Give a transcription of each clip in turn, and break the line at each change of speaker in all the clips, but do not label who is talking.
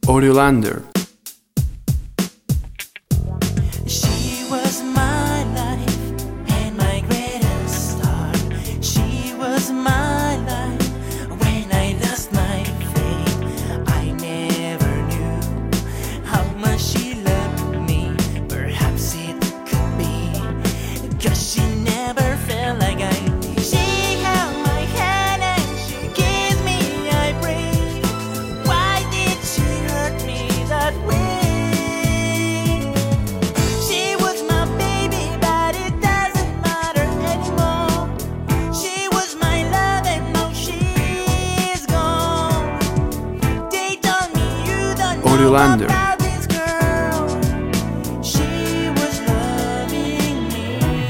Oriolander.
She was my life and my greatest star. She was my life when I lost my faith. I never knew how much she loved me. Perhaps it could be 'cause she never felt like I did. She held my hand and she gave me a break. Why did she hurt me that way?
Oriolander.
She was loving me.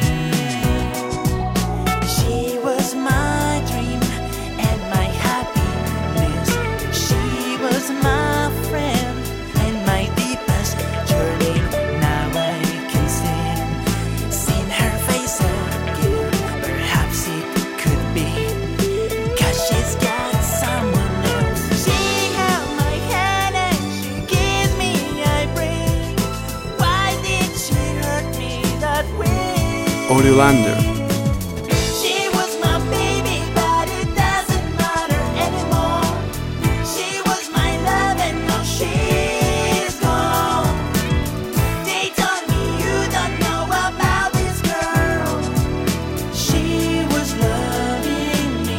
She was my dream and my happiness. She was my friend and my deepest journey. Now I can see her face again. Perhaps it could be 'cause she's got someone else. She held my hand and she gave me a break. Why did she hurt me that way?
Oriolander.
She was my baby, but it doesn't matter anymore. She was my love and now she's gone. They told me you don't know about this girl. She was loving me.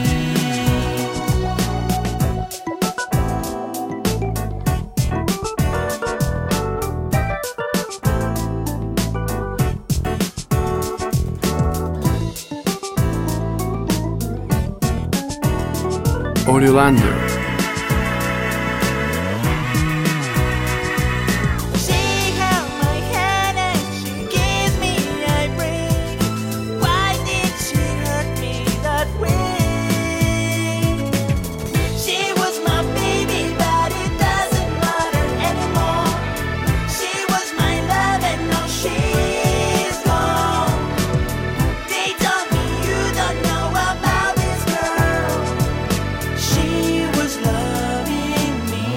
Oriolander.
She held my hand and she gave me a break. Why did she hurt me that way? She was my baby, but it doesn't matter anymore. She was my love and now she's gone. They told me you don't know about this girl. She was loving me.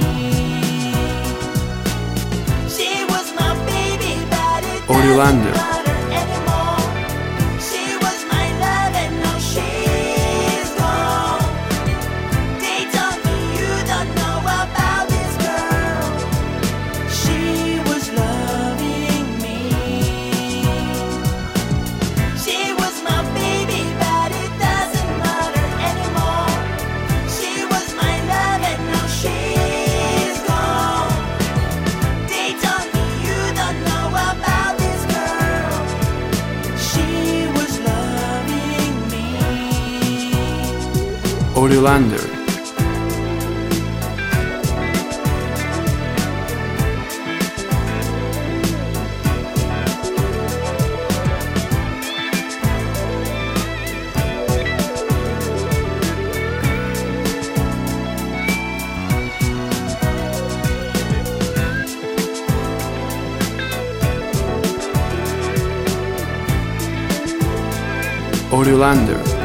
She was my baby, but it doesn't
Oriolander.
matter anymore. She was my love and now she's gone. They told me you don't know about this girl. She was loving me. She was my baby, but it doesn't matter anymore. She was my love and now she's gone. They told me you don't know about this girl. She was loving me.
Oriolander. Oriolander.